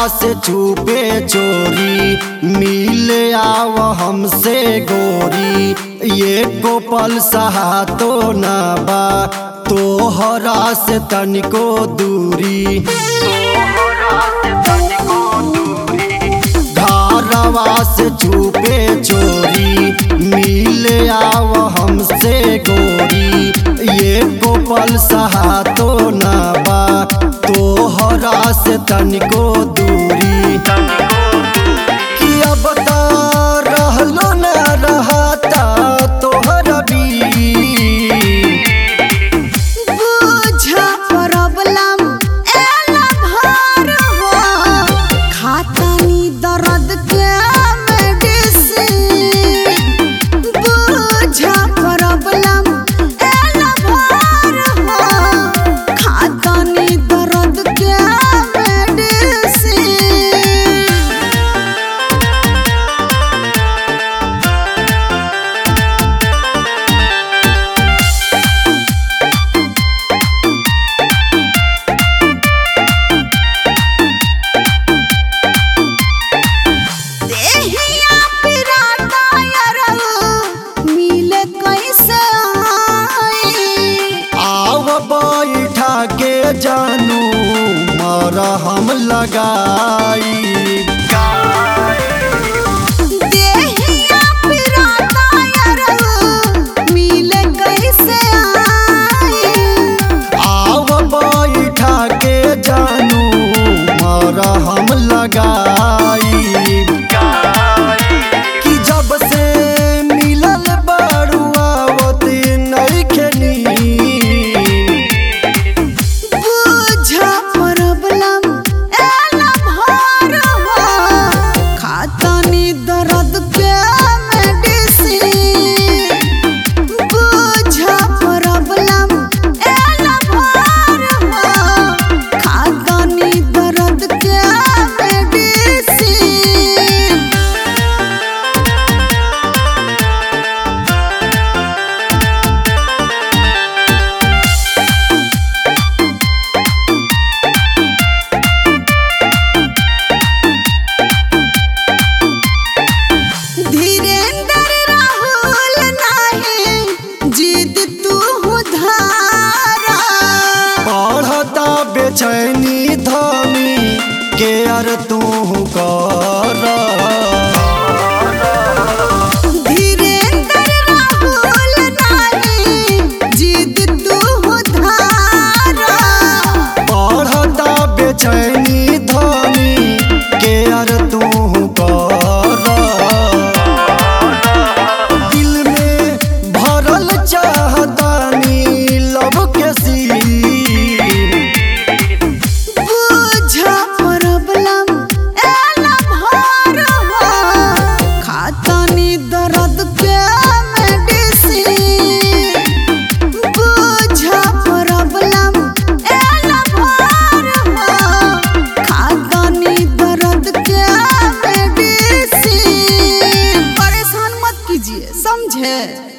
से छुपे चोरी मिले आव हमसे गोरी। ये को पल सहा तो ना बा तोहरा से तनिको दूरी। घरवा से छुपे चोरी मिले आव हमसे गोरी। ये को पल सहा तो ना बा तोहरा से तनिको दूरी। कि अब ता रहलो न रहता तोहर भी बुझा प्रॉब्लम एला भार हो खातानी दर्द के मेडिसिन। बुझा प्रॉब्लम एला भार हो खातानी दर्द के मेडिसिन। देहिया पिराता यारो मिले कैसे आई। आव बैठा के जानू मारा हम लगाई। देहिया पिराता यारो मिले कैसे आई। आव बैठा के जानू मारा हम लगाई। कि जब से मिलल बड़ुआ ओती नइखे नींद। बुझा प्रॉब्लम एला भार हो खातानी दर्द के मेडिसिन। बुझा प्रॉब्लम एला भार हो खातानी दर्द के मेडिसिन। धीरेंद्र राहुल नाही जिद तू धारा। बढ़ता बेचैनी धनी केयर तू कर। धीरेंद्र राहुल नाही जिद तू धारा। बढ़ता बेचैनी धनी केयर तू कर। दिल में भरल चाहतानी लब के सीन। बुझा प्रॉब्लम एला भार हो खातानी दर्द के मेडिसिन। बुझा प्रॉब्लम एला भार हो खातानी दर्द के मेडिसिन। परेशान मत कीजिए, समझे।